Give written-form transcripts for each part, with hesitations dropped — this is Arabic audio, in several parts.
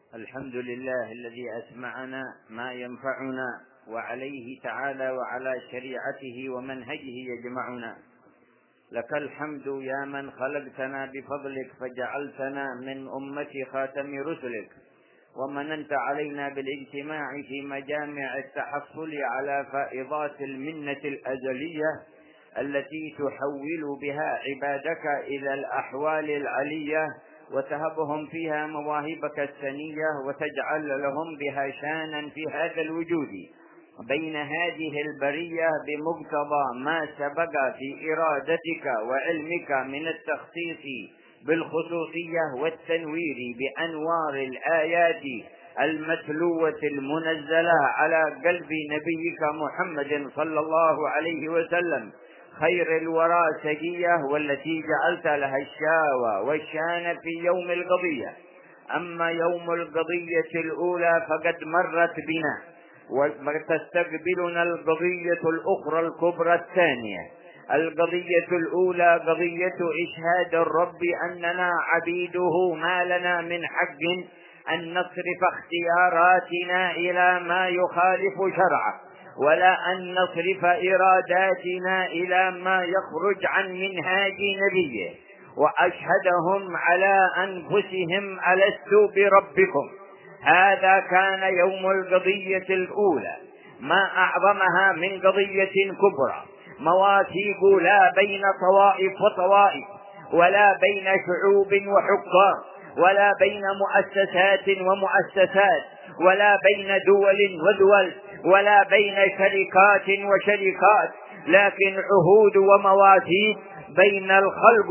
الحمد لله الذي أسمعنا ما ينفعنا، وعليه تعالى وعلى شريعته ومنهجه يجمعنا. لك الحمد يا من خلقتنا بفضلك فجعلتنا من أمة خاتم رسلك، ومننت علينا بالاجتماع في مجامع التحصل على فائضات المنة الأزلية التي تحول بها عبادك إلى الأحوال العلية، وتهبهم فيها مواهبك السنية، وتجعل لهم بها شانا في هذا الوجود بين هذه البرية بمقتضى ما سبق في إرادتك وعلمك من التخصيص بالخصوصية والتنوير بأنوار الآيات المتلوة المنزلة على قلب نبيك محمد صلى الله عليه وسلم خير الورى سجية، والتي جعلت لها الشاوى والشان في يوم القضية. أما يوم القضية الأولى فقد مرت بنا، وتستقبلنا القضية الأخرى الكبرى الثانية. القضية الأولى قضية إشهاد الرب أننا عبيده، ما لنا من حق أن نصرف اختياراتنا إلى ما يخالف شرعه، ولا أن نصرف إراداتنا إلى ما يخرج عن منهاج نبيه. وأشهدهم على أنفسهم ألست بربكم. هذا كان يوم القضية الأولى، ما أعظمها من قضية كبرى، مواثيق لا بين طوائف وطوائف، ولا بين شعوب وحكام، ولا بين مؤسسات ومؤسسات، ولا بين دول ودول، ولا بين شركات وشركات، لكن عهود ومواثيق بين الخلق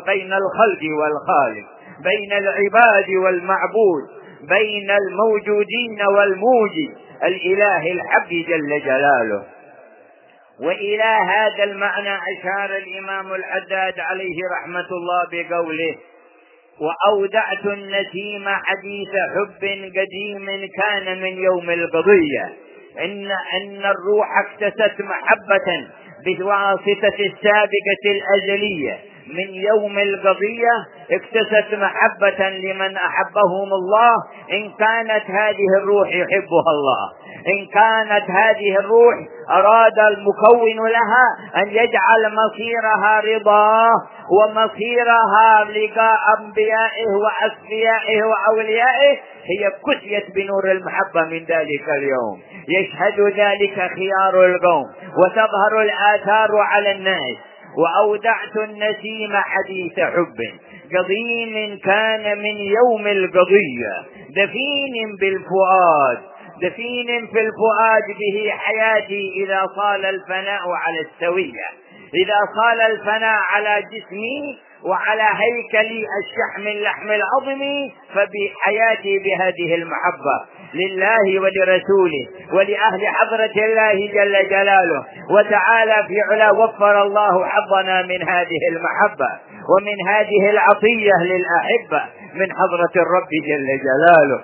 والخالق، بين العباد والمعبود، بين الموجودين والموجد، الإله الحق جل جلاله. وإلى هذا المعنى أشار الإمام الحداد عليه رحمة الله بقوله: وأودعت النسيم حديث حب قديم كان من يوم القضية. إن الروح اكتست محبة بواسطة السابقة الأزلية من يوم القضية، اكتست محبة لمن أحبهم الله، إن كانت هذه الروح يحبها الله، إن كانت هذه الروح أراد المكون لها أن يجعل مصيرها رضاه ومصيرها لقاء أنبيائه وأصفيائه وأوليائه، هي كسيت بنور المحبة من ذلك اليوم. يشهد ذلك خيار القوم وتظهر الآثار على الناس. وأودعت النسيم حديث حب قديم كان من يوم القضية، دفين بالفؤاد، دفين في الفؤاد به حياتي إذا صال الفناء على السوية، إذا صال الفناء على جسمي وعلى هيكلي الشحم اللحم العظمي، فبحياتي بهذه المحبة لله ولرسوله ولأهل حضرة الله جل جلاله وتعالى في علا. وفر الله حظنا من هذه المحبة ومن هذه العطية للأحبة من حضرة الرب جل جلاله.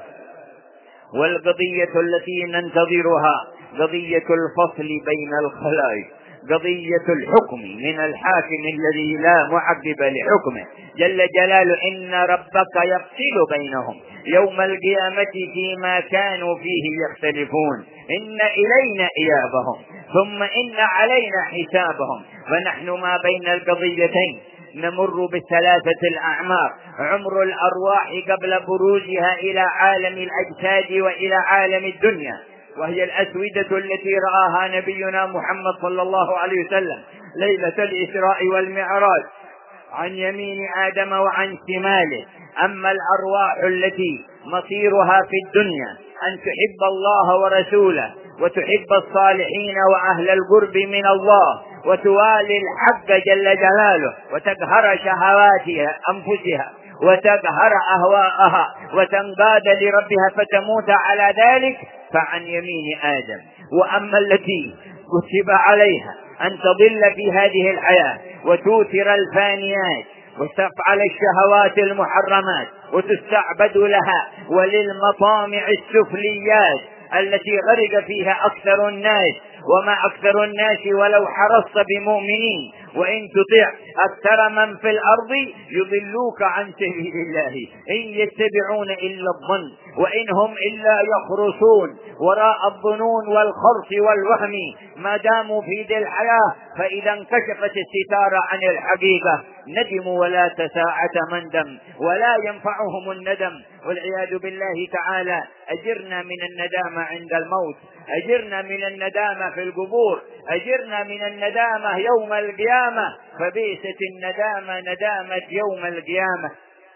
والقضية التي ننتظرها قضية الفصل بين الخلائق، قضية الحكم من الحاكم الذي لا معقب لحكمه جل جلاله. إن ربك يفصل بينهم يوم القيامة فيما كانوا فيه يختلفون. إن إلينا إيابهم ثم إن علينا حسابهم. فنحن ما بين القضيتين نمر بثلاثة الأعمار: عمر الأرواح قبل بروزها إلى عالم الأجساد وإلى عالم الدنيا، وهي الأسودة التي رآها نبينا محمد صلى الله عليه وسلم ليلة الإسراء والمعراج عن يمين آدم وعن شماله. أما الأرواح التي مصيرها في الدنيا أن تحب الله ورسوله، وتحب الصالحين وأهل القرب من الله، وتوالي الحق جل جلاله، وتقهر شهواتها أنفسها، وتقهر أهواءها، وتنقاد لربها فتموت على ذلك، فعن يمين آدم. وأما التي كتب عليها أن تضل في هذه الحياة وتوتر الفانيات وتفعل الشهوات المحرمات وتستعبد لها وللمطامع السفليات التي غرق فيها أكثر الناس، وما أكثر الناس ولو حرصت بمؤمنين، وإن تطع أكثر من في الأرض يضلوك عن سبيل الله إن يتبعون إلا الظن وإن هم إلا يخرصون وراء الظنون والخرص والوهم ما داموا في ذي الحياة. فإذا انكشفت الستار عن الحقيقة ندموا ولا تساعة مندم ولا ينفعهم الندم، والعياذ بالله تعالى. أجرنا من الندامة عند الموت، أجرنا من الندامة في القبور، أجرنا من الندامة يوم القيامة، فبئست الندامة ندامة يوم القيامة.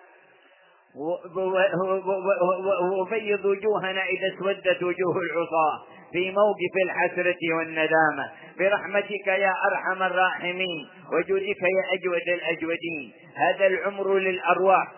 وبيض وجوهنا إذا اسودت وجوه العصاة في موقف الحسرة والندامة، برحمتك يا أرحم الراحمين وجودك يا أجود الأجودين. هذا العمر للأرواح،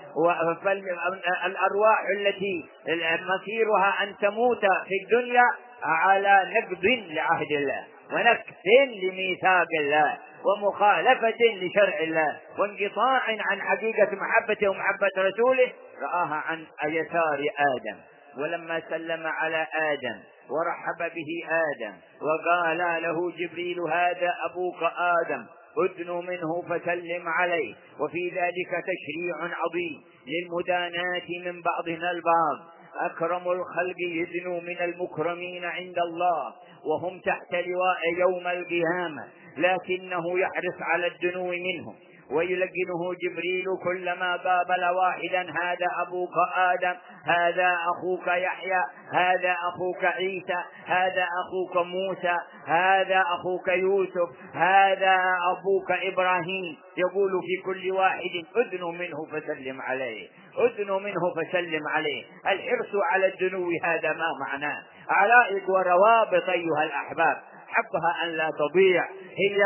الأرواح التي مصيرها أن تموت في الدنيا على نقض لعهد الله ونكث لميثاق الله ومخالفة لشرع الله وانقطاع عن حقيقة محبته ومحبة رسوله، رآها عن يسار آدم. ولما سلم على آدم ورحب به آدم وقال له جبريل هذا أبوك آدم ادن منه فسلم عليه، وفي ذلك تشريع عظيم للمداناة من بعضنا البعض. أكرم الخلق يدنو من المكرمين عند الله وهم تحت لواء يوم القيامة، لكنه يحرص على الدنو منهم ويلقنه جبريل كلما قابل واحدا هذا أبوك آدم، هذا أخوك يحيى، هذا أخوك عيسى، هذا أخوك موسى، هذا أخوك يوسف، هذا أبوك إبراهيم. يقول في كل واحد أدن منه فسلم عليه، أدن منه فسلم عليه. الحرص على الدنو هذا ما معناه علائق وروابط أيها الأحباب، حقها أن لا تضيع، هي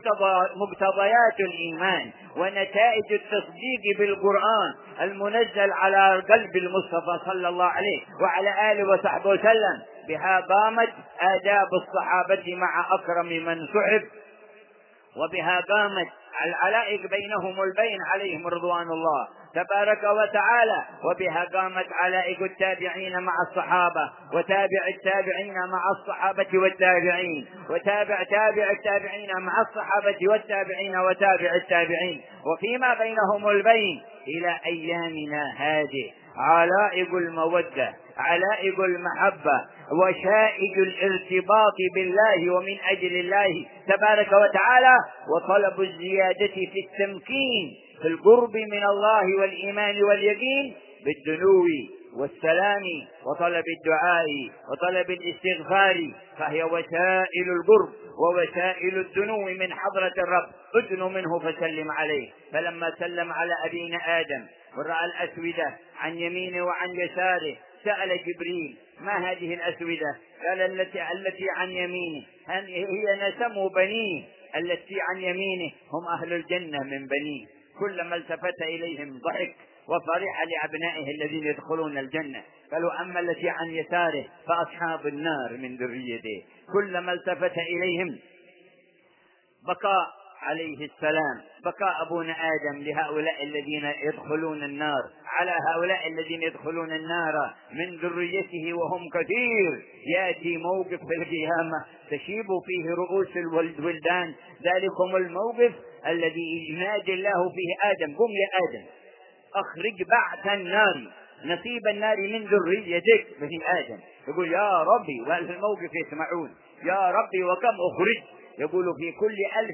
مقتضيات الإيمان ونتائج التصديق بالقرآن المنزل على قلب المصطفى صلى الله عليه وعلى آله وصحبه وسلم. بها قامت آداب الصحابة مع أكرم من سحب، وبها قامت العلائق بينهم البين عليهم رضوان الله تبارك وتعالى، وبها قامت علائق التابعين مع الصحابة وتابع التابعين مع الصحابة والتابعين وتابع التابعين مع الصحابة والتابعين وتابع التابعين، وفيما بينهم البين إلى أيامنا هذه علائق المودة، علائق المحبة، وشائج الارتباط بالله ومن أجل الله تبارك وتعالى، وطلب الزيادة في التمكين في القرب من الله والإيمان واليقين بالدنو والسلام وطلب الدعاء وطلب الاستغفار، فهي وسائل القرب ووسائل الدنو من حضرة الرب. ادن منه فسلم عليه. فلما سلم على أبينا آدم ورأى الأسودة عن يمينه وعن يساره سأل جبريل ما هذه الأسودة؟ قال التي عن يمينه هي نسم بنيه، التي عن يمينه هم أهل الجنة من بنيه. كلما التفت إليهم ضحك وفرح لأبنائه الذين يدخلون الجنة. قالوا أما التي عن يساره فأصحاب النار من ذريته. كلما التفت إليهم بكى عليه السلام، بكى أبونا آدم لهؤلاء الذين يدخلون النار، على هؤلاء الذين يدخلون النار من ذريته وهم كثير. يأتي موقف في القيامة تشيب فيه رؤوس الولدان، ذلكم الموقف الذي ينادي الله فيه آدم قم يا آدم أخرج بعث النار نصيب النار من ذريتك بني آدم. يقول يا ربي، وفي الموقف يسمعون يا ربي وكم أخرج؟ يقول في كل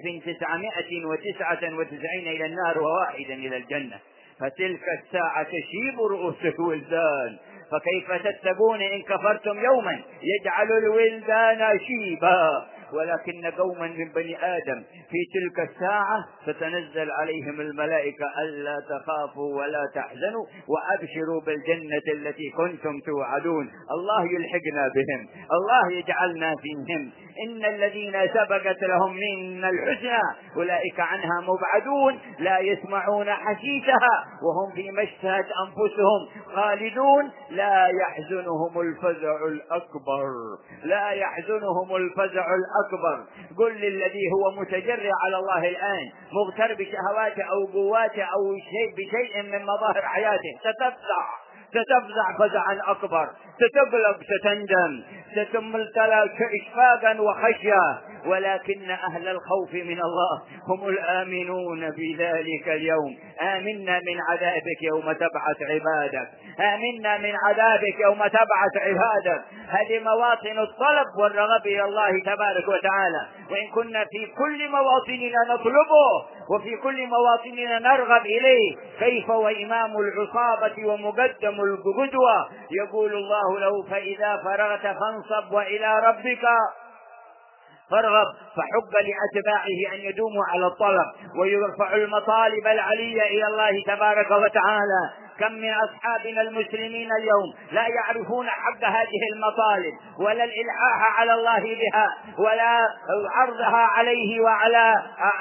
1999 إلى النار وواحدا إلى الجنة. فتلك الساعة تشيب رؤوس الولدان، فكيف تتقون إن كفرتم يوما يجعل الولدان شيبا. ولكن قوما من بني آدم في تلك الساعة تتنزل عليهم الملائكة ألا تخافوا ولا تحزنوا وأبشروا بالجنة التي كنتم توعدون. الله يلحقنا بهم، الله يجعلنا فيهم. إن الذين سبقت لهم من الحسنى أولئك عنها مبعدون لا يسمعون حسيسها وهم فيما اشتهت أنفسهم خالدون. لا يحزنهم الفزع الأكبر، لا يحزنهم الفزع الأكبر. قل للذي هو متجرع على الله الآن مغتر بشهواته أو قواته أو بشيء من مظاهر حياته ستفزع فزعا أكبر، ستقلق، ستندم، ستمتلك إشفاقا وخشية. ولكن أهل الخوف من الله هم الآمنون بذلك اليوم. آمنا من عذابك يوم تبعث عبادك، آمنا من عذابك يوم تبعث عبادك. هذه مواطن الطلب والرغب إلى الله تبارك وتعالى. وإن كنا في كل مواطننا نطلبه وفي كل مواطننا نرغب إليه، كيف وإمام العصابة ومقدم القدوة يقول الله له: فإذا فرغت فانصب وإلى ربك فارغب. فحق لأتباعه أن يدوموا على الطلب ويرفعوا المطالب العلية إلى الله تبارك وتعالى. كم من أصحابنا المسلمين اليوم لا يعرفون حق هذه المطالب ولا الإلحاح على الله بها ولا عرضها عليه وعلى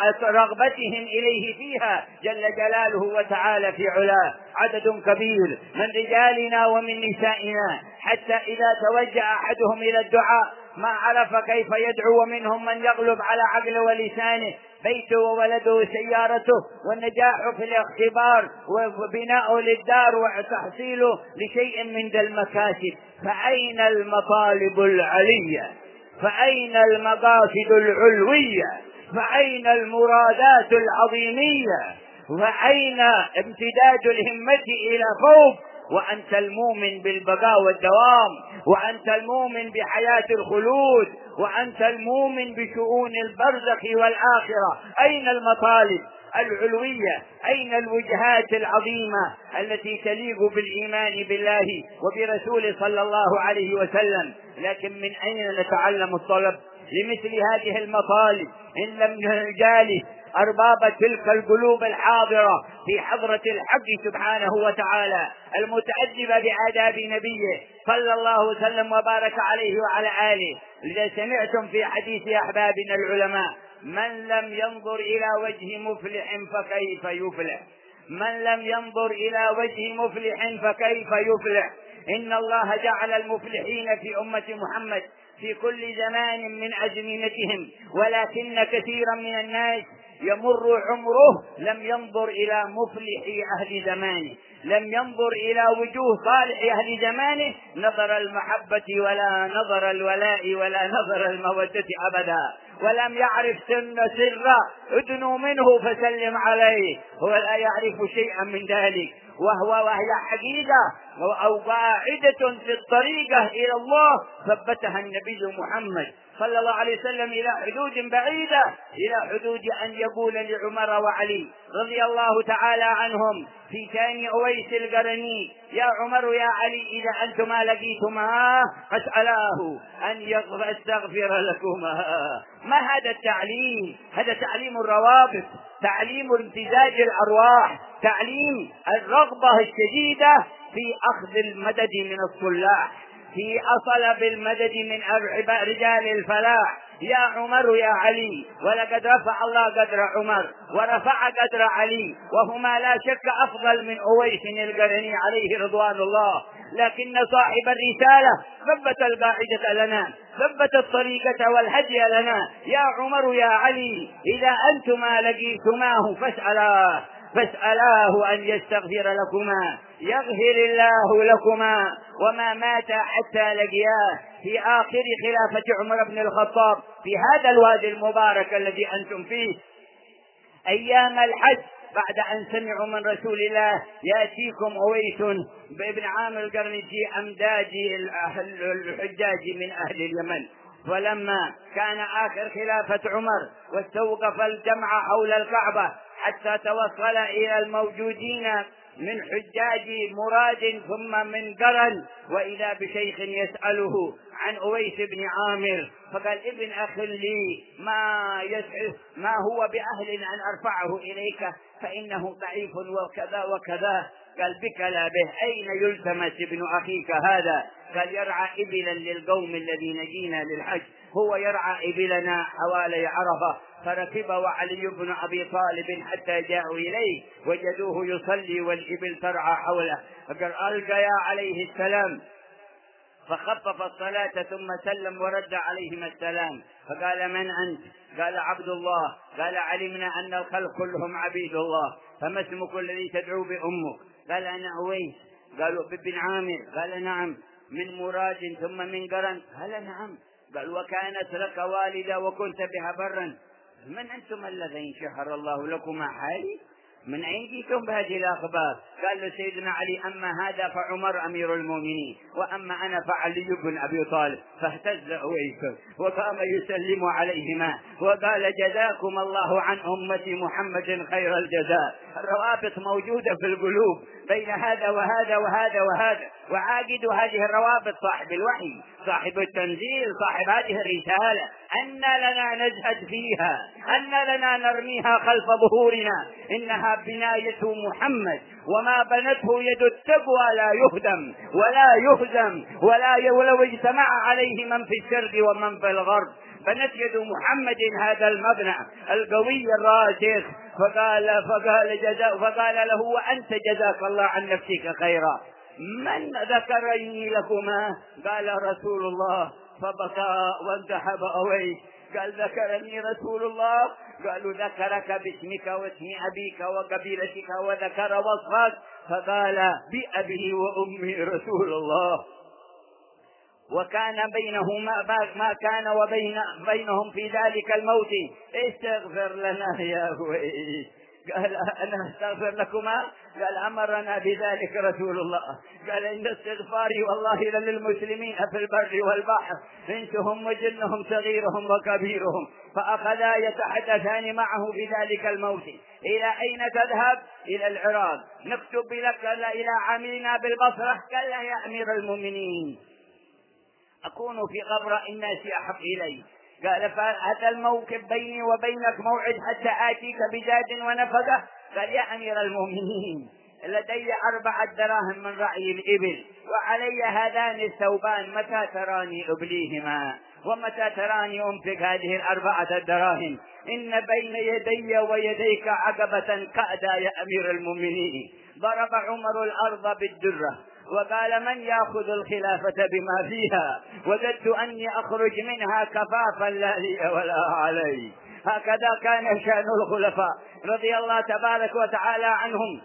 رغبتهم إليه فيها جل جلاله وتعالى في علاه. عدد كبير من رجالنا ومن نسائنا حتى إذا توجه أحدهم إلى الدعاء ما عرف كيف يدعو، ومنهم من يغلب على عقله ولسانه، بيته وولده وسيارته، والنجاح في الاختبار وبناء للدار وتحصيله لشيء من ذا المكاسب. فأين المطالب العلية؟ فأين المقاصد العلوية؟ فأين المرادات العظيمية؟ فأين امتداد الهمة إلى فوق؟ وأنت المؤمن بالبقاء والدوام، وأنت المؤمن بحياة الخلود، وأنت المؤمن بشؤون البرزخ والآخرة. أين المطالب العلوية؟ أين الوجهات العظيمة التي تليق بالإيمان بالله وبرسوله صلى الله عليه وسلم؟ لكن من أين نتعلم الطلب لمثل هذه المطالب إن لم نجالس أرباب تلك القلوب الحاضرة في حضرة الحق سبحانه وتعالى المتأدبة بآداب نبيه صلى الله وسلم وبارك عليه وعلى آله. لذا سمعتم في حديث أحبابنا العلماء: من لم ينظر إلى وجه مفلح فكيف يفلح؟ من لم ينظر إلى وجه مفلح فكيف يفلح؟ إن الله جعل المفلحين في أمة محمد في كل زمان من أزمنتهم، ولكن كثيرا من الناس يمر عمره لم ينظر إلى مفلح أهل زمانه، لم ينظر إلى وجوه صالح أهل زمانه نظر المحبة ولا نظر الولاء ولا نظر المودة أبدا، ولم يعرف سر ادنوا منه فسلم عليه، هو لا يعرف شيئا من ذلك، وهي حقيقة أو قاعدة في الطريقة إلى الله ثبتها النبي محمد صلى الله عليه وسلم إلى حدود بعيدة، إلى حدود أن يقول لعمر وعلي رضي الله تعالى عنهم في شأن أويس القرني: يا عمر يا علي إذا أنتما لقيتما فاسألاه أن يستغفر لكما. ما هذا التعليم؟ هذا تعليم الروابط، تعليم امتزاج الأرواح، تعليم الرغبة الشديدة في أخذ المدد من الصلاح، في طلب المدد من رجال الفلاح. يا عمر يا علي، ولقد رفع الله قدر عمر ورفع قدر علي، وهما لا شك أفضل من أويس القرني عليه رضوان الله، لكن صاحب الرسالة ثبت القاعدة لنا، ثبت الطريقة والهدي لنا. يا عمر يا علي إذا أنتما لقيتماه فاسألاه أن يستغفر لكما يغفر الله لكما. وما مات حتى لقياه في آخر خلافة عمر بن الخطاب في هذا الوادي المبارك الذي أنتم فيه أيام الحج، بعد أن سمعوا من رسول الله: يأتيكم أويس بابن عامر القرني في أمداد الحجاج من أهل اليمن. ولما كان آخر خلافة عمر واستوقف الجمع حول الكعبة حتى توصل إلى الموجودين من حجاج مراد ثم من قرن، وإذا بشيخ يسأله عن أويس بن عامر، فقال: ابن أخ لي ما هو بأهل أن أرفعه إليك فإنه ضعيف وكذا وكذا. قال: بك لا به، أين يلتمس ابن أخيك هذا؟ قال: يرعى إبلا للقوم الذين جينا للحج، هو يرعى إبلنا حوالي عرفة. فركب وعلي بن أبي طالب حتى جاءوا إليه وجدوه يصلي والإبل ترعى حوله، فقال: ألقى عليه السلام، فخفف الصلاة ثم سلم ورد عليهم السلام، فقال: من أنت؟ قال: عبد الله. قال: علمنا أن الخلق كلهم عبيد الله، فما اسمك الذي تدعو بأمك؟ قال: أنا أويس. قالوا: بابن عامر؟ قال: نعم. من مراد ثم من قرن؟ قال: نعم. قال وكانت لك والدة وكنت بها برا. من أنتم الذين شهر الله لكما حالي؟ من أين جئتم بهذه الأخبار؟ قال له سيدنا علي أما هذا فعمر أمير المؤمنين، وأما أنا فعلي بن أبي طالب. فاهتز أويس وقام يسلم عليهما وقال جزاكم الله عن أمة محمد خير الجزاء. الروابط موجودة في القلوب بين هذا وهذا وهذا وهذا، وعاقد هذه الروابط صاحب الوحي، صاحب التنزيل، صاحب هذه الرسالة، أن لنا نزهد فيها، أن لنا نرميها خلف ظهورنا. إنها بناية محمد، وما بنته يد التقوى لا يهدم ولا يهزم ولو اجتمع عليه من في الشرق ومن في الغرب. بنت يد محمد هذا المبنى القوي الراسخ. فقال له وأنت جزاك الله عن نفسك خيرا، من ذكرني لكما؟ قال رسول الله. فبكى وانتحب أويس. قال ذكرني رسول الله. قالوا ذكرك باسمك واسم أبيك وقبيلتك وذكر وصفك. فقال بأبي وأمي رسول الله. وكان بينهما ما كان وبينهم في ذلك الموت استغفر لنا يا أويس. قال أنا أستغفر لكما؟ قال أمرنا بذلك رسول الله. قال إن استغفاري والله للمسلمين في البر والبحر، إنسهم وجنهم صغيرهم وكبيرهم. فأخذا يتحدثان معه في ذلك الموت. إلى أين تذهب؟ إلى العراق. نكتب لك إلى عاملنا بالبصرة. قال لا يا أمير المؤمنين، أكون في قبر الناس أحب إلي. قال فهذا الموقف بيني وبينك موعد حتى آتيك بزاد ونفقة. قال يا أمير المؤمنين لدي 4 دراهم من رعي الإبل، وعلي هذان الثوبان، متى تراني أبليهما ومتى تراني أنفق هذه 4 دراهم؟ إن بين يدي ويديك عقبة كأدا يا أمير المؤمنين. ضرب عمر الأرض بالدرة وقال من يأخذ الخلافة بما فيها؟ وجدت أني أخرج منها كفافا لا لي ولا علي. هكذا كان شأن الخلفاء رضي الله تبارك وتعالى عنهم.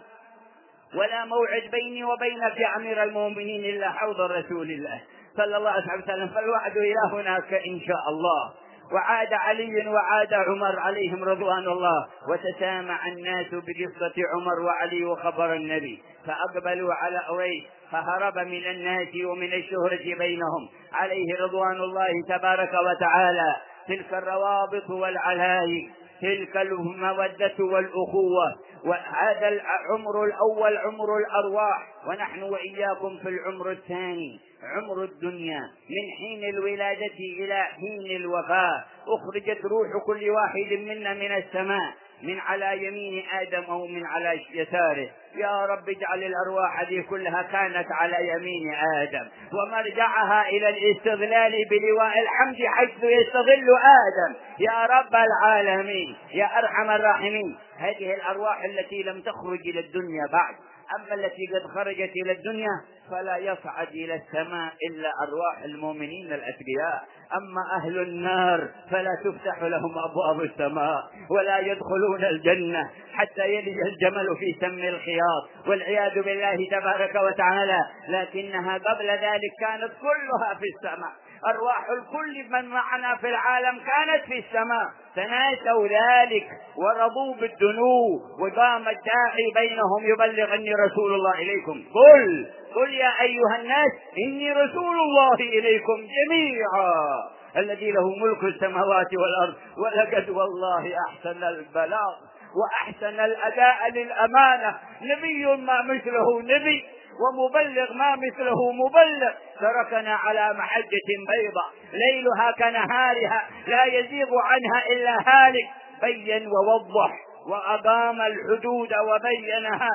ولا موعد بيني وبينك يا أمير المؤمنين إلا حوض رسول الله صلى الله عليه وسلم، فالوعد إلى هناك إن شاء الله. وعاد علي وعاد عمر عليهم رضوان الله، وتسامع الناس بقصة عمر وعلي وخبر النبي، فأقبلوا على أويس فهرب من الناس ومن الشهرة بينهم عليه رضوان الله تبارك وتعالى. تلك الروابط والعلايق، تلك المودة والأخوة. وهذا العمر الأول عمر الأرواح، ونحن وإياكم في العمر الثاني عمر الدنيا، من حين الولادة إلى حين الوفاة. أخرجت روح كل واحد منا من السماء، من على يمين آدم أو من على يساره. يا رب اجعل الأرواح دي كلها كانت على يمين آدم، ومرجعها إلى الاستظلال بلواء الحمد حيث يستظل آدم يا رب العالمين يا أرحم الراحمين. هذه الأرواح التي لم تخرج إلى الدنيا بعد، أما التي قد خرجت إلى الدنيا فلا يصعد إلى السماء إلا أرواح المؤمنين الأتقياء. أما أهل النار فلا تفتح لهم أبواب السماء ولا يدخلون الجنة حتى يلج الجمل في سم الخياط والعياذ بالله تبارك وتعالى. لكنها قبل ذلك كانت كلها في السماء. أرواح الكل من معنا في العالم كانت في السماء، تناسوا ذلك ورضوا بالدنو. وقام الداعي بينهم يبلغ أني رسول الله إليكم. قل يا أيها الناس إني رسول الله إليكم جميعا الذي له ملك السماوات والأرض. ولقد والله أحسن البلاغ وأحسن الأداء للأمانة. نبي ما مثله نبي، ومبلغ ما مثله مبلغ. تركنا على محجة بيضاء ليلها كنهارها لا يزيغ عنها إلا هالك. بين ووضح وأقام الحدود وبينها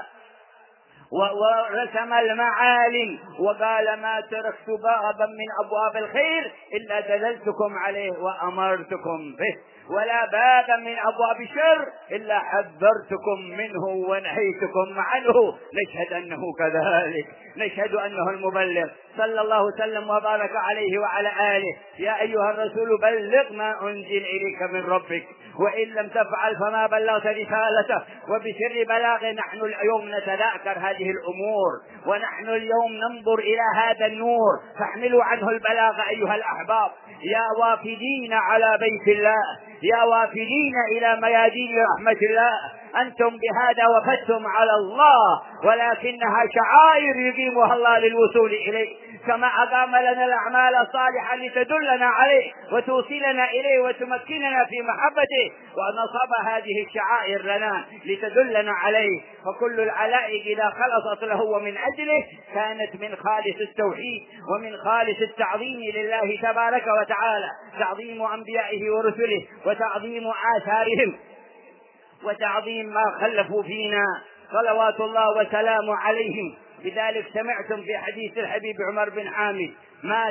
ورسم المعالم، وقال ما تركت بابا من أبواب الخير إلا دللتكم عليه وأمرتكم به، ولا بابا من أبواب الشر إلا حذرتكم منه ونهيتكم عنه. نشهد أنه كذلك، نشهد أنه المبلغ. صلى الله وسلم وبارك عليه وعلى آله: يا أيها الرسول بلغ ما أنزل إليك من ربك، وإن لم تفعل فما بلغت رسالته. وبسر بلاغ نحن اليوم نتذاكر هذه الأمور، ونحن اليوم ننظر إلى هذا النور، فاحملوا عنه البلاغ أيها الأحباب. يا وافدين على بيت الله، يا وافدين إلى ميادين رحمة الله، أنتم بهذا وفدتم على الله، ولكنها شعائر يقيمها الله للوصول إليه، كما أقام لنا الأعمال الصالحة لتدلنا عليه وتوصلنا إليه وتمكننا في محبته، ونصب هذه الشعائر لنا لتدلنا عليه. فكل العلائق إذا خلصت له ومن أجله كانت من خالص التوحيد ومن خالص التعظيم لله تبارك وتعالى، تعظيم أنبيائه ورسله وتعظيم آثارهم وتعظيم ما خلفوا فينا صلوات الله وسلامه عليهم. لذلك سمعتم في حديث الحبيب عمر بن حامد: ما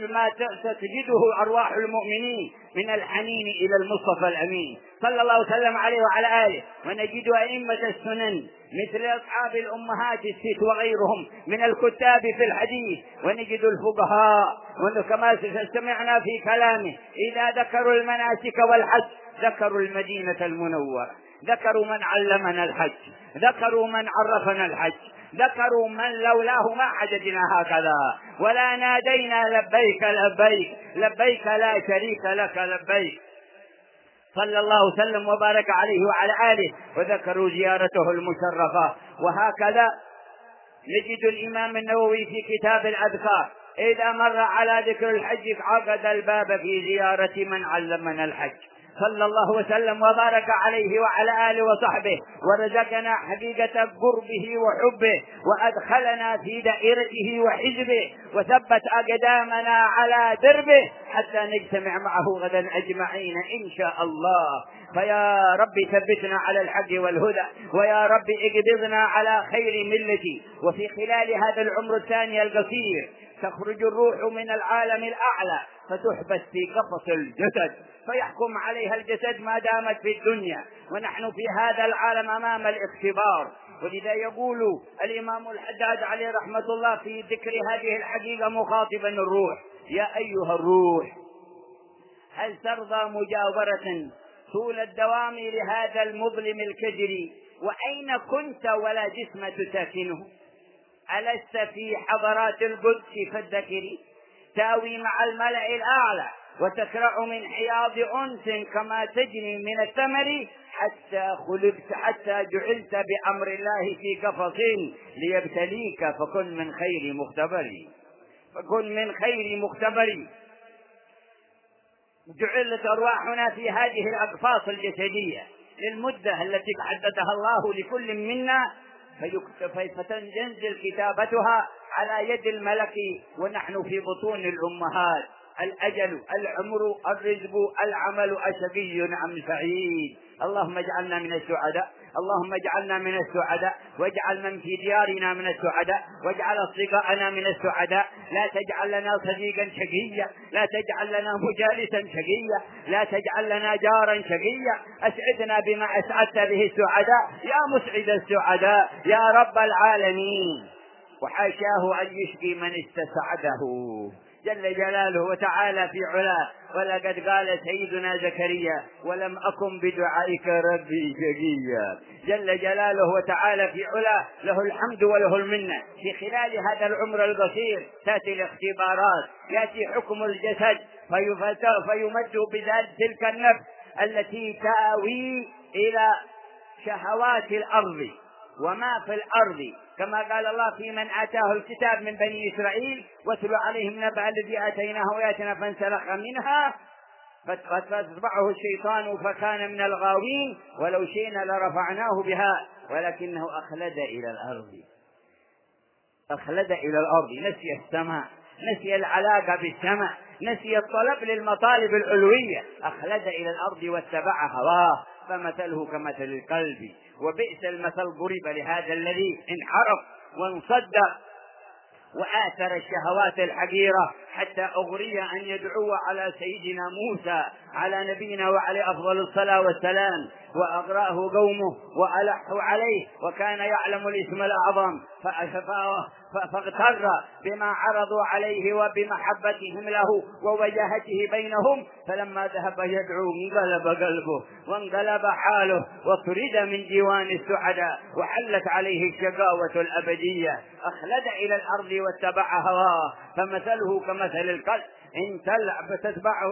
تجده أرواح المؤمنين من الحنين إلى المصطفى الأمين صلى الله وسلم عليه وعلى آله. ونجد أئمة السنن مثل أصحاب الأمهات الست وغيرهم من الكتاب في الحديث، ونجد الفقهاء، وكما سمعنا في كلامه إذا ذكروا المناسك والحج ذكروا المدينة المنورة، ذكروا من علمنا الحج، ذكروا من عرفنا الحج، ذكروا من لولاه ما حججنا هكذا ولا نادينا لبيك لبيك لبيك لا شريك لك لبيك، صلى الله وسلم وبارك عليه وعلى آله. وذكروا زيارته المشرفة. وهكذا نجد الإمام النووي في كتاب الأذكار إذا مر على ذكر الحج عقد الباب في زيارة من علمنا الحج، صلى الله وسلم وبارك عليه وعلى آله وصحبه، ورزقنا حقيقة قربه وحبه، وأدخلنا في دائرته وحزبه، وثبت أقدامنا على دربه حتى نجتمع معه غدا أجمعين إن شاء الله. فيا رب ثبتنا على الحق والهدى، ويا رب اقبضنا على خير ملتي. وفي خلال هذا العمر الثاني القصير تخرج الروح من العالم الأعلى فتحبس في قفص الجسد، فيحكم عليها الجسد ما دامت في الدنيا، ونحن في هذا العالم أمام الاختبار. ولذا يقول الإمام الحداد عليه رحمة الله في ذكر هذه الحقيقة مخاطبا الروح: يا أيها الروح هل ترضى مجاورة طول الدوام لهذا المظلم الكدري؟ وأين كنت ولا جسم تساكنه؟ ألست في حضرات القدس فالذكري تاوي مع الملأ الأعلى وتكرع من حياض أنس كما تجني من الثمر حتى جعلت بأمر الله في قفص ليبتليك فكن من خير مختبر، فكن من خير مختبر. جعلت أرواحنا في هذه الأقفاص الجسدية للمدة التي حددها الله لكل منا، فتنزل كتابتها على يد الملك ونحن في بطون الأمهات. الأجل، العمر، الرزق، العمل، أشقي أم سعيد. اللهم اجعلنا من السعداء، اللهم اجعلنا من السعداء، واجعل من في ديارنا من السعداء، واجعل أصدقاءنا من السعداء. لا تجعل لنا صديقا شقيا، لا تجعل لنا مجالسا شقيا، لا تجعل لنا جارا شقيا. أسعدنا بما أسعدت به السعداء يا مسعد السعداء يا رب العالمين. وحاشاه أن يشقي من استسعده جل جلاله وتعالى في علاه. ولقد قال سيدنا زكريا: ولم أكن بدعائك ربي شقيا. جل جلاله وتعالى في علاه، له الحمد وله المنة. في خلال هذا العمر القصير تأتي الاختبارات، يأتي حكم الجسد فيمد بذلك تلك النفس التي تاوي إلى شهوات الأرض وما في الأرض، كما قال الله في من آتاه الكتاب من بني إسرائيل: واتل عليهم نبأ الذي آتيناه آياتنا فانسلخ منها فاتبعه الشيطان فكان من الغاوين ولو شئنا لرفعناه بها ولكنه أخلد إلى الأرض. أخلد إلى الأرض، نسي السماء، نسي العلاقة بالسماء، نسي الطلب للمطالب العلوية، أخلد إلى الأرض واتبع هواه فمثله كمثل الكلب. وبئس المثل ضرب لهذا الذي انحرف وانصدق وآثر الشهوات الحقيرة حتى أغري أن يدعو على سيدنا موسى على نبينا وعلى أفضل الصلاة والسلام. وأغراه قومه وألحوا عليه، وكان يعلم الاسم الأعظم فاغتر بما عرضوا عليه وبمحبتهم له ووجاهته بينهم، فلما ذهب يدعو انقلب قلبه وانقلب حاله وطرد من ديوان السعداء وحلت عليه الشقاوة الأبدية، أخلد إلى الأرض واتبع هواه، فمثله كمثل الكلب إن تلعب تتبعه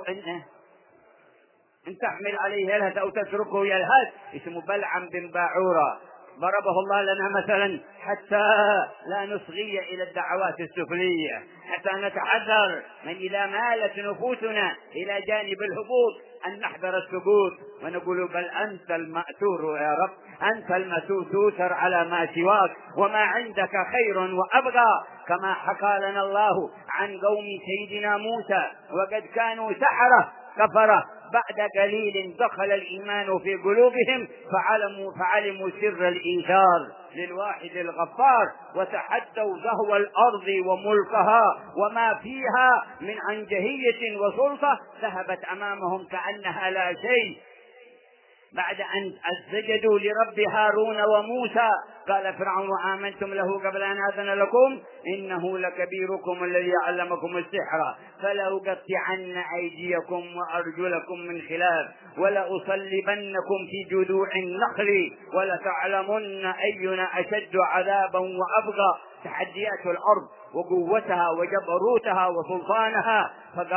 إن تحمل عليه يلهث أو تتركه يلهث. اسمه بلعم بن باعورة، ضربه الله لنا مثلا حتى لا نصغي إلى الدعوات السفلية، حتى نتحذر من إذا مالت نفوسنا إلى جانب الهبوط أن نحذر السقوط ونقول بل أنت المأثور يا رب، أنت المسوسر على ما سواك، وما عندك خير وأبقى، كما حكى لنا الله عن قوم سيدنا موسى وقد كانوا سحرة كفرة، بعد قليل دخل الإيمان في قلوبهم فعلموا سر الإيثار للواحد الغفار، وتحدوا زهو الأرض وملكها وما فيها من عنجهية وسلطة، ذهبت أمامهم كأنها لا شيء. بعد أن سجدوا لرب هارون وموسى قال فرعون آمنتم له قبل أن آذن لكم إنه لكبيركم الذي علمكم السحر فلأقطعن أيديكم وأرجلكم من خلاف ولأصلبنكم في جذوع النخل ولتعلمن أينا أشد عذابا وأبقى. تحديات الأرض وقوتها وجبروتها وسلطانها،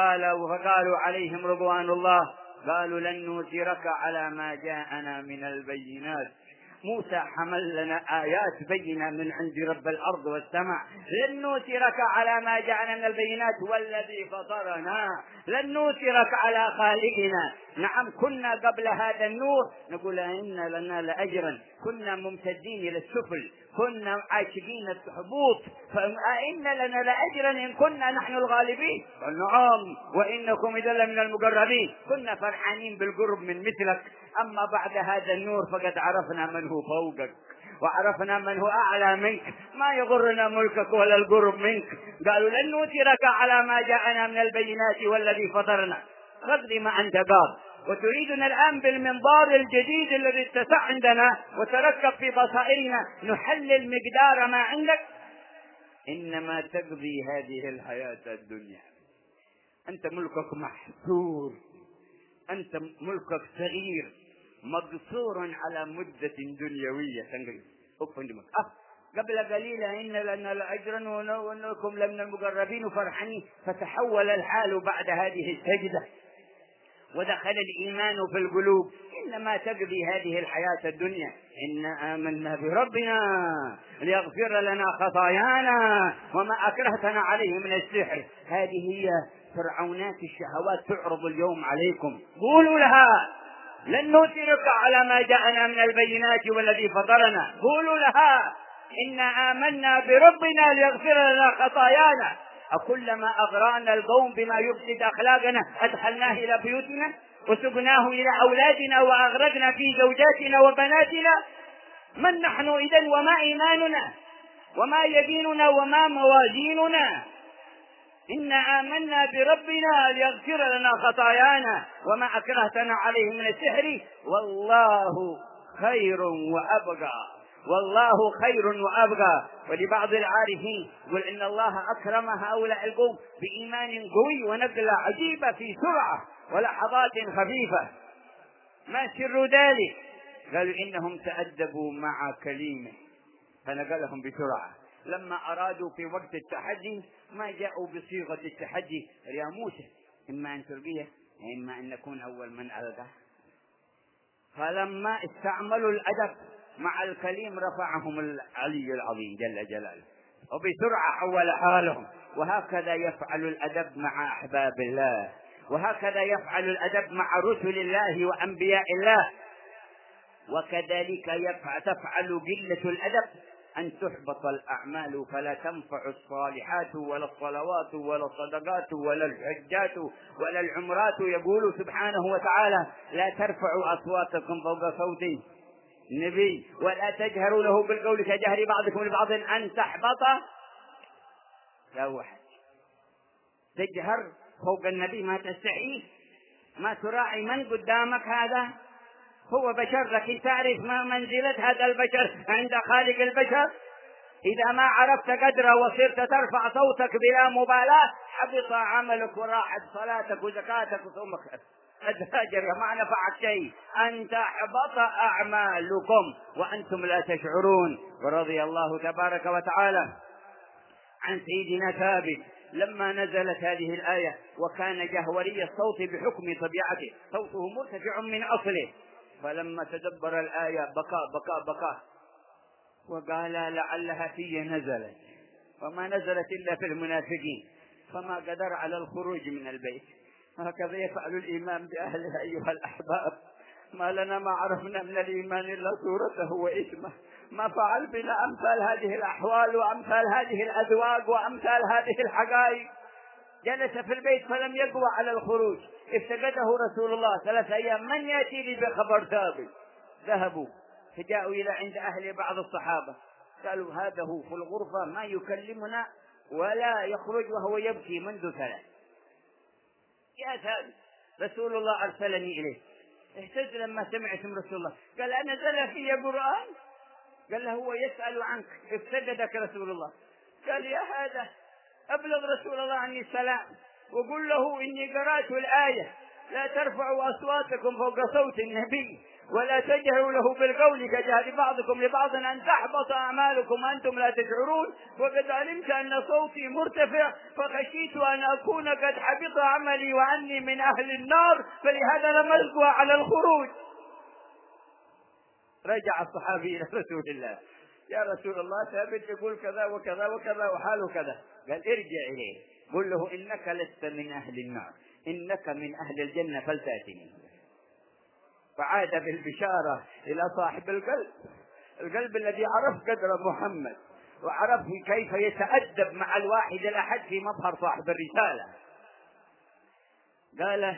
فقالوا عليهم رضوان الله قالوا لن نؤثرك على ما جاءنا من البينات. موسى حمل لنا آيات بينة من عند رب الأرض والسماء، لن نؤثرك على ما جاءنا من البينات والذي فطرنا، لن نؤثرك على خالقنا. نعم كنا قبل هذا النور نقول إن لنا لأجرا، كنا ممتدين إلى السفل، كنا عاشقين الهبوط، فإن لنا لأجرا إن كنا نحن الغالبين. نعم وإنكم إذا لمن المقربين. كنا فرحانين بالقرب من مثلك، أما بعد هذا النور فقد عرفنا من هو فوقك وعرفنا من هو أعلى منك، ما يضرنا ملكك ولا القرب منك. قالوا لن نؤثرك على ما جاءنا من البينات والذي فطرنا، قد ما أنت قاض، وتريدنا الآن بالمنظار الجديد الذي اتسع عندنا وتركب في بصائرنا نحلل مقدار ما عندك. إنما تقضي هذه الحياة الدنيا، أنت ملكك محصور، أنت ملكك صغير مقصور على مدة دنيوية. قبل قليلا إن لنا لأجرا وأنكم لمن المقربين وفرحانين، فتحول الحال بعد هذه السجدة ودخل الإيمان في القلوب. إنما تقضي هذه الحياة الدنيا، إنا آمنا بربنا ليغفر لنا خطايانا وما أكرهتنا عليه من السحر. هذه هي فرعونات الشهوات تعرض اليوم عليكم. قولوا لها لن نؤثرك على ما جاءنا من البينات والذي فطرنا، قولوا لها إنا آمنا بربنا ليغفر لنا خطايانا. أكلما أغرانا القوم بما يفسد أخلاقنا أدخلناه إلى بيوتنا وسقناه إلى أولادنا وأغرقنا في زوجاتنا وبناتنا؟ من نحن إذن وما إيماننا وما يديننا وما موازيننا؟ إنا آمنا بربنا ليغفر لنا خطايانا وما أكرهتنا عليه من السحر والله خير وأبقى، والله خير وأبقى. ولبعض العارفين يقول إن الله أكرم هؤلاء القوم بإيمان قوي ونقلة عجيبة في سرعة ولحظات خفيفة. ما سر ذلك؟ قالوا إنهم تأدبوا مع كليمه فنقلهم بسرعة. لما أرادوا في وقت التحدي ما جاءوا بصيغة التحدي يا موسى إما أن تلقيه إما أن نكون أول من ألقى. فلما استعملوا الأدب مع الكليم رفعهم العلي العظيم جل جلاله وبسرعة حول حالهم. وهكذا يفعل الأدب مع أحباب الله، وهكذا يفعل الأدب مع رسل الله وأنبياء الله. وكذلك تفعل قلة الأدب أن تحبط الأعمال فلا تنفع الصالحات ولا الصلوات ولا الصدقات ولا الحجات ولا العمرات. يقول سبحانه وتعالى لا ترفعوا أصواتكم فوق صوت النبي ولا تجهروا له بالقول كجهر بعضكم لبعض أن تحبط. لا واحد تجهر فوق النبي ما تستحي، ما تراعي من قدامك هذا، هو بشر، لكن تعرف ما منزلة هذا البشر عند خالق البشر؟ إذا ما عرفت قدره وصرت ترفع صوتك بلا مبالاة حبط عملك وراحت صلاتك وزكاتك وصومك، الهاجر ما نفعك شيء، أن تحبط أعمالكم وأنتم لا تشعرون. ورضي الله تبارك وتعالى عن سيدنا ثابت لما نزلت هذه الآية، وكان جهوري الصوت بحكم طبيعته، صوته مرتفع من أصله، فلما تدبر الآية بكى وقال لعلها في نزلت، وما نزلت إلا في المنافقين، فما قدر على الخروج من البيت. هكذا يفعل الإيمان بأهله أيها الأحباب. ما لنا ما عرفنا من الإيمان إلا صورته واسمه. ما فعل بنا أمثال هذه الأحوال وأمثال هذه الأذواق وأمثال هذه الحقائق. جلس في البيت فلم يقوى على الخروج، افتقده رسول الله 3 أيام، من يأتي لي بخبر ثابت؟ ذهبوا فجاءوا إلى عند أهل بعض الصحابة، قالوا هذا هو في الغرفة ما يكلمنا ولا يخرج وهو يبكي منذ 3. يا ثابت رسول الله أرسلني إليه. اهتز لما سمع اسم رسول الله، قال أنا نزل في قرآن؟ قال له هو يسأل عنك، افتقدك رسول الله. قال يا هذا أبلغ رسول الله عني السلام وقل له إني قرأت الآية لا ترفعوا أصواتكم فوق صوت النبي ولا تجهروا له بالقول كجهر بعضكم لبعض أن تحبط أعمالكم وأنتم لا تشعرون، وقد علمت أن صوتي مرتفع فخشيت أن أكون قد حبط عملي وأني من أهل النار، فلهذا لم ألقى على الخروج. رجع الصحابي إلى رسول الله، يا رسول الله ثابت يقول كذا وكذا وكذا وحاله كذا. قال ارجع إليه قل له إنك لست من أهل النار، إنك من أهل الجنة فلتأتني. فعاد بالبشارة إلى صاحب القلب الذي عرف قدر محمد وعرف كيف يتأدب مع الواحد الأحد في مظهر صاحب الرسالة. قال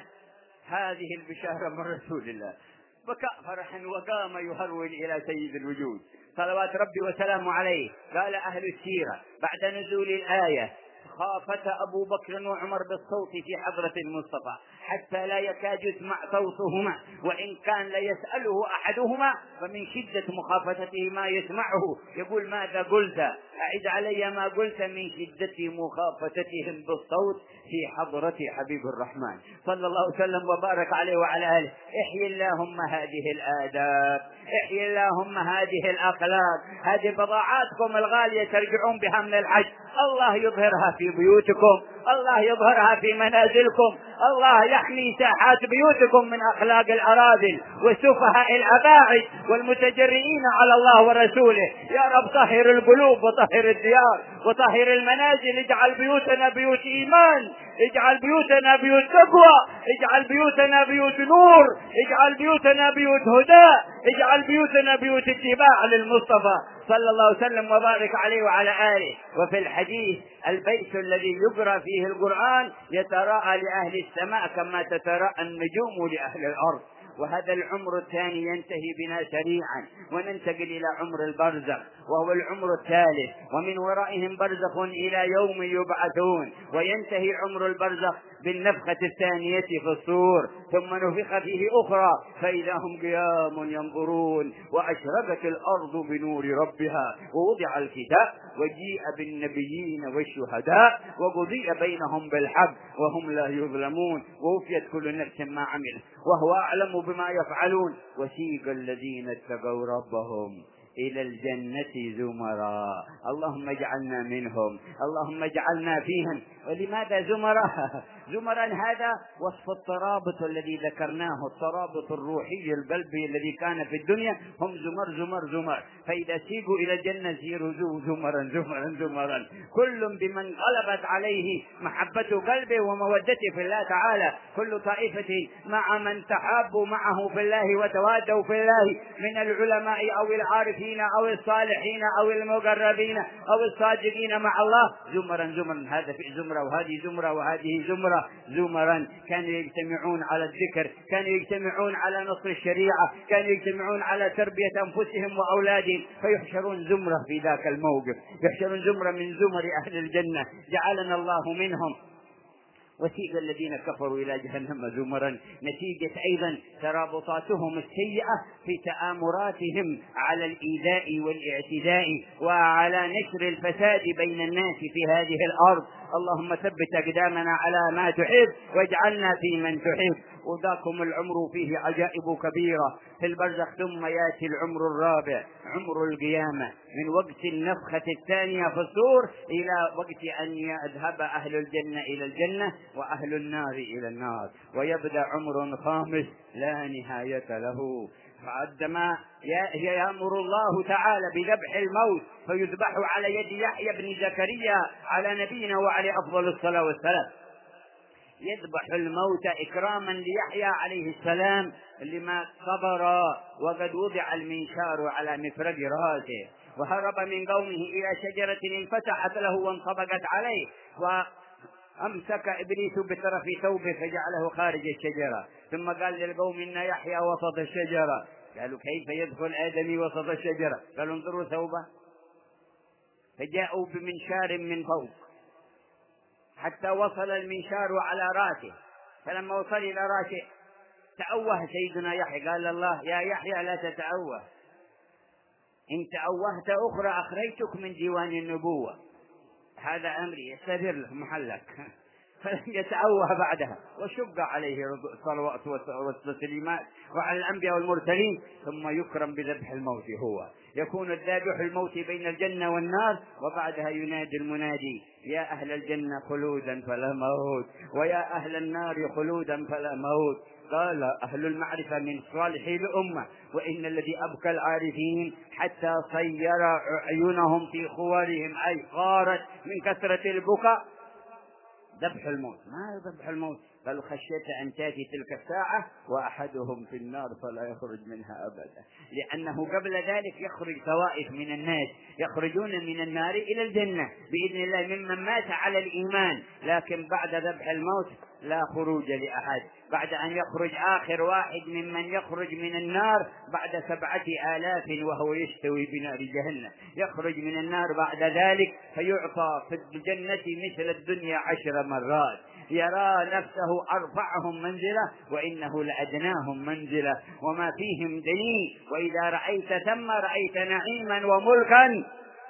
هذه البشارة من رسول الله، بكى فرحا وقام يهرول إلى سيد الوجود صلوات ربي وسلامه عليه. قال أهل السيرة بعد نزول الآية خافت أبو بكر وعمر بالصوت في حضرة المصطفى حتى لا يكاد يسمع صوتهما، وإن كان ليسأله أحدهما فمن شدة مخافته ما يسمعه يقول ماذا قلت؟ أعد علي ما قلت، من شدة مخافتهم بالصوت في حضرة حبيب الرحمن صلى الله وسلم وبارك عليه وعلى آله. احيي اللهم هذه الآداب، احيي اللهم هذه الأخلاق، هذه بضاعاتكم الغالية ترجعون بها من الحج. الله يظهرها في بيوتكم، الله يظهرها في منازلكم، الله يحمي ساحات بيوتكم من أخلاق الأراذل والسفهاء الأباعد والمتجرئين على الله ورسوله. يا رب طهر القلوب وطهر الديار وطهر المنازل، اجعل بيوتنا بيوت إيمان، اجعل بيوتنا بيوت تقوى، اجعل بيوتنا بيوت نور، اجعل بيوتنا بيوت هدى، اجعل بيوتنا بيوت اتباع للمصطفى صلى الله وسلم وبارك عليه وعلى آله. وفي الحديث البيت الذي يقرأ فيه القرآن يتراءى لأهل السماء كما تتراءى النجوم لأهل الأرض. وهذا العمر الثاني ينتهي بنا سريعا وننتقل إلى عمر البرزخ وهو العمر الثالث، ومن ورائهم برزخ إلى يوم يبعثون. وينتهي عمر البرزخ بالنفخة الثانية في الصور، ثم نفخ فيه أخرى فإذا هم قيام ينظرون وأشرقت الأرض بنور ربها ووضع الكتاب وجيء بالنبيين والشهداء وقضي بينهم بالحق وهم لا يظلمون ووفيت كل نفس ما عملت وهو أعلم بما يفعلون. وسيق الذين اتقوا ربهم إلى الجنة زمرا، اللهم اجعلنا منهم، اللهم اجعلنا فيهم. ولماذا زمرا؟ زمرا هذا وصف الترابط الذي ذكرناه، الترابط الروحي القلبي الذي كان في الدنيا، هم زمر. فإذا سيقوا إلى الجنة سيروا زمرا، كل بمن غلبت عليه محبة قلبه ومودته في الله تعالى، كل طائفة مع من تحابوا معه في الله وتوادوا في الله من العلماء أو العارفين أو الصالحين أو المقربين أو الصادقين مع الله، زمرا. هذا في زمرة وهذه زمرة وهذه زمرا كانوا يجتمعون على الذكر، كانوا يجتمعون على نصر الشريعة، كانوا يجتمعون على تربية أنفسهم وأولادهم، فيحشرون زمرة في ذاك الموقف، يحشرون زمرة من زمر أهل الجنة، جعلنا الله منهم. وسيق الذين كفروا إلى جهنم زمرا، نتيجة أيضا ترابطاتهم السيئة في تآمراتهم على الإيذاء والاعتداء وعلى نشر الفساد بين الناس في هذه الأرض. اللهم ثبت أقدامنا على ما تحب واجعلنا في من تحب. وذاكم العمر فيه عجائب كبيرة في البرزخ، ثم يأتي العمر الرابع عمر القيامة، من وقت النفخة الثانية في الصور إلى وقت أن يذهب أهل الجنة إلى الجنة وأهل النار إلى النار، ويبدأ عمر خامس لا نهاية له. فعندما يأمر الله تعالى بذبح الموت فيذبح على يد يحيى بن زكريا على نبينا وعلى أفضل الصلاة والسلام، يذبح الموت إكراما ليحيى عليه السلام لما صبر، وقد وضع المنشار على مفرق راسه، وهرب من قومه إلى شجرة انفتحت له وانطبقت عليه، وأمسك إبليس بطرف ثوبه فجعله خارج الشجرة، ثم قال للقوم إن يحيى وسط الشجرة. قالوا كيف يدخل آدمي وسط الشجرة؟ قالوا انظروا ثوبه، فجاءوا بمنشار من فوق حتى وصل المنشار على راسه، فلما وصل إلى راسه تأوه سيدنا يحيى، قال الله يا يحيى لا تتأوه، إن تأوهت أخرى أخرجتك من ديوان النبوة، هذا أمري استدر لك محلك. فلم يتأوه بعدها، وشق عليه الصلوات والتسليمات وعلى الأنبياء والمرسلين، ثم يكرم بذبح الموت، هو يكون الذابح الموت بين الجنة والنار، وبعدها ينادي المنادي يا أهل الجنة خلودا فلا موت، ويا أهل النار خلودا فلا موت. قال أهل المعرفة من صالحي الأمة وإن الذي أبكى العارفين حتى صير عيونهم في خوارهم، أي غارت من كثرة البكاء، ذبح الموت. ما ذبح الموت؟ قالوا خشيت أن تأتي تلك الساعة وأحدهم في النار فلا يخرج منها أبدا، لأنه قبل ذلك يخرج طوائف من الناس يخرجون من النار إلى الجنة بإذن الله ممن مات على الإيمان، لكن بعد ذبح الموت لا خروج لأحد، بعد أن يخرج آخر واحد ممن يخرج من النار بعد 7,000 وهو يستوي بنار جهنم، يخرج من النار بعد ذلك فيعطى في الجنة مثل الدنيا 10 مرات، يرى نفسه أرفعهم منزلة وإنه لأدناهم منزلة وما فيهم دليل، وإذا رأيت ثم رأيت نعيما وملكا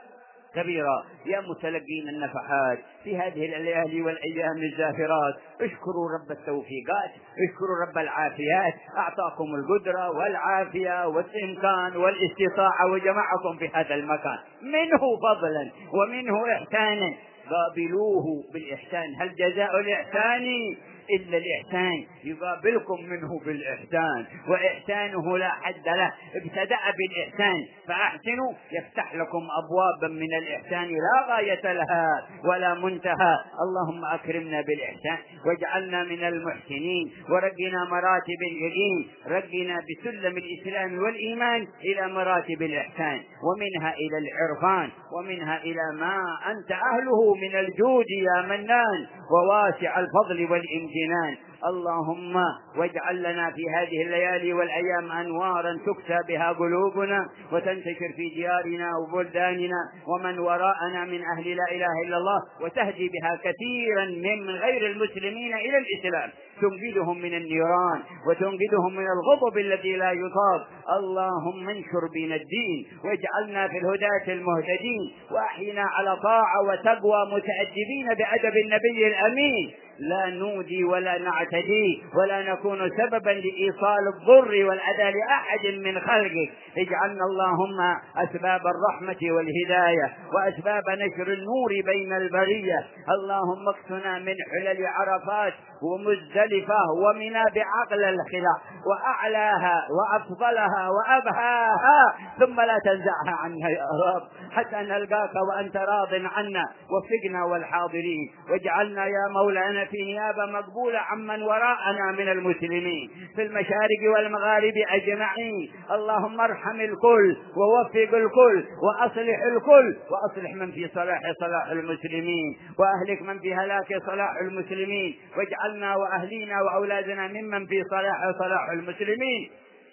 كبيرا. يا متلقين النفحات في هذه الليالي والأيام الزاهرات، اشكروا رب التوفيقات، اشكروا رب العافيات، أعطاكم القدرة والعافية والإمكان والاستطاعة وجمعكم في هذا المكان، منه فضلا ومنه إحسانا، قابلوه بالإحسان، هل جزاء الإحسان إلا الإحسان، يقابلكم منه بالإحسان، وإحسانه لا حد له، ابتدأ بالإحسان فأحسنوا يفتح لكم أبوابا من الإحسان لا غاية لها ولا منتهى. اللهم أكرمنا بالإحسان واجعلنا من المحسنين، ورقنا مراتب اليقين، رقنا بسلم الإسلام والإيمان إلى مراتب الإحسان، ومنها إلى العرفان، ومنها إلى ما أنت أهله من الجود يا منان وواسع الفضل والإمتنان. اللهم واجعل لنا في هذه الليالي والأيام أنوارا تكسى بها قلوبنا وتنتشر في ديارنا وبلداننا ومن وراءنا من أهل لا إله إلا الله، وتهدي بها كثيرا من غير المسلمين إلى الإسلام، تنقذهم من النيران وتنقذهم من الغضب الذي لا يطاق. اللهم انشر بنا الدين واجعلنا في الهداة المهتدين، وأحينا على طاعة وتقوى متأدبين بأدب النبي الأمين، لا نودي ولا نعتدي ولا نكون سببا لإيصال الضر والأذى لأحد من خلقك. اجعلنا اللهم أسباب الرحمة والهداية وأسباب نشر النور بين البرية. اللهم اكسنا من حلل عرفات ومزدلفة ومنى بعقل الخلاء وأعلاها وأفضلها وأبهاها، ثم لا تنزعها عنا يا رب حتى نلقاك وأنت راض عنا. وفقنا والحاضرين واجعلنا يا مولانا في نيابة مقبولة عمن وراءنا من المسلمين في المشارق والمغارب أجمعين. اللهم ارحم الكل ووفق الكل وأصلح الكل، وأصلح من في صلاح المسلمين وأهلك من في هلاك صلاح المسلمين، واجعلنا وأهلينا وأولادنا ممن في صلاح المسلمين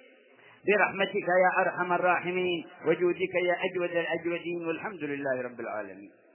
برحمتك يا أرحم الراحمين وجودك يا أجود الأجودين، والحمد لله رب العالمين.